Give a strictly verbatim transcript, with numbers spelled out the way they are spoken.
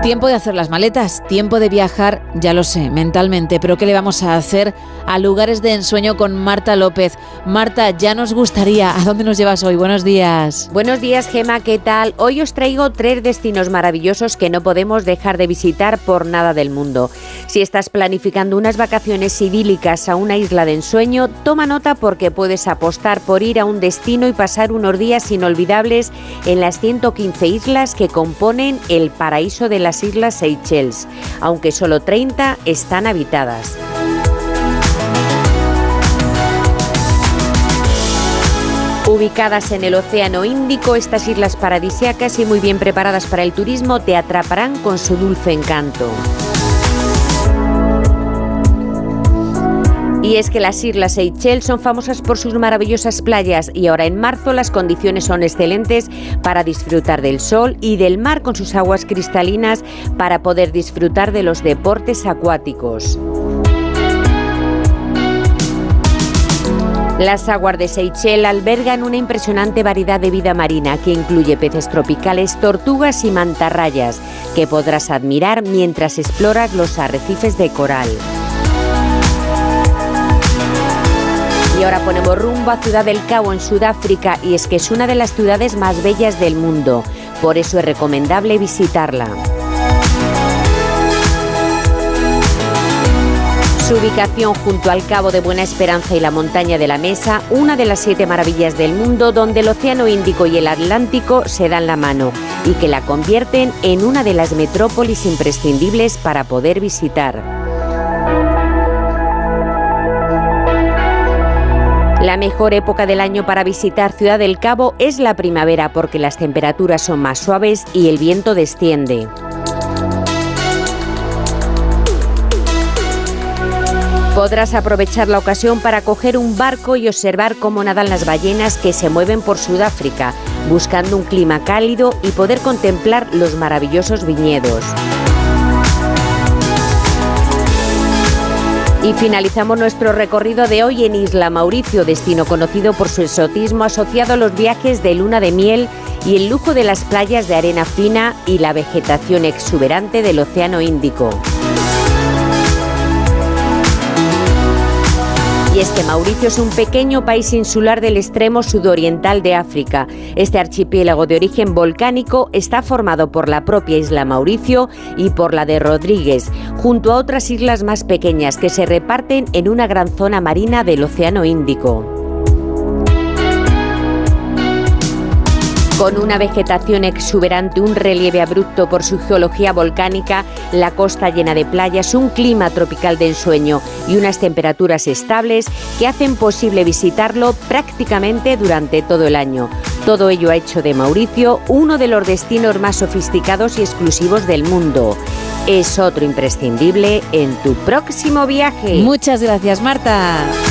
Tiempo de hacer las maletas, tiempo de viajar, ya lo sé, mentalmente, pero ¿qué le vamos a hacer a lugares de ensueño con Marta López? Marta, ya nos gustaría. ¿A dónde nos llevas hoy? Buenos días. Buenos días, Gema, ¿qué tal? Hoy os traigo tres destinos maravillosos que no podemos dejar de visitar por nada del mundo. Si estás planificando unas vacaciones idílicas a una isla de ensueño, toma nota porque puedes apostar por ir a un destino y pasar unos días inolvidables en las ciento quince islas que componen el paraíso de la las Islas Seychelles, aunque solo treinta están habitadas. Ubicadas en el Océano Índico, estas islas paradisíacas y muy bien preparadas para el turismo te atraparán con su dulce encanto. Y es que las Islas Seychelles son famosas por sus maravillosas playas y ahora en marzo las condiciones son excelentes para disfrutar del sol y del mar con sus aguas cristalinas para poder disfrutar de los deportes acuáticos. Las aguas de Seychelles albergan una impresionante variedad de vida marina que incluye peces tropicales, tortugas y mantarrayas que podrás admirar mientras exploras los arrecifes de coral. Y ahora ponemos rumbo a Ciudad del Cabo, en Sudáfrica, y es que es una de las ciudades más bellas del mundo. Por eso es recomendable visitarla. Su ubicación junto al Cabo de Buena Esperanza y la montaña de la Mesa, una de las siete maravillas del mundo donde el Océano Índico y el Atlántico se dan la mano y que la convierten en una de las metrópolis imprescindibles para poder visitar. La mejor época del año para visitar Ciudad del Cabo es la primavera porque las temperaturas son más suaves y el viento desciende. Podrás aprovechar la ocasión para coger un barco y observar cómo nadan las ballenas que se mueven por Sudáfrica, buscando un clima cálido y poder contemplar los maravillosos viñedos. Y finalizamos nuestro recorrido de hoy en Isla Mauricio, destino conocido por su exotismo asociado a los viajes de luna de miel y el lujo de las playas de arena fina y la vegetación exuberante del Océano Índico. Y es que Mauricio es un pequeño país insular del extremo sudoriental de África. Este archipiélago de origen volcánico está formado por la propia isla Mauricio y por la de Rodríguez, junto a otras islas más pequeñas que se reparten en una gran zona marina del Océano Índico. Con una vegetación exuberante, un relieve abrupto por su geología volcánica, la costa llena de playas, un clima tropical de ensueño y unas temperaturas estables que hacen posible visitarlo prácticamente durante todo el año. Todo ello ha hecho de Mauricio uno de los destinos más sofisticados y exclusivos del mundo. Es otro imprescindible en tu próximo viaje. Muchas gracias, Marta.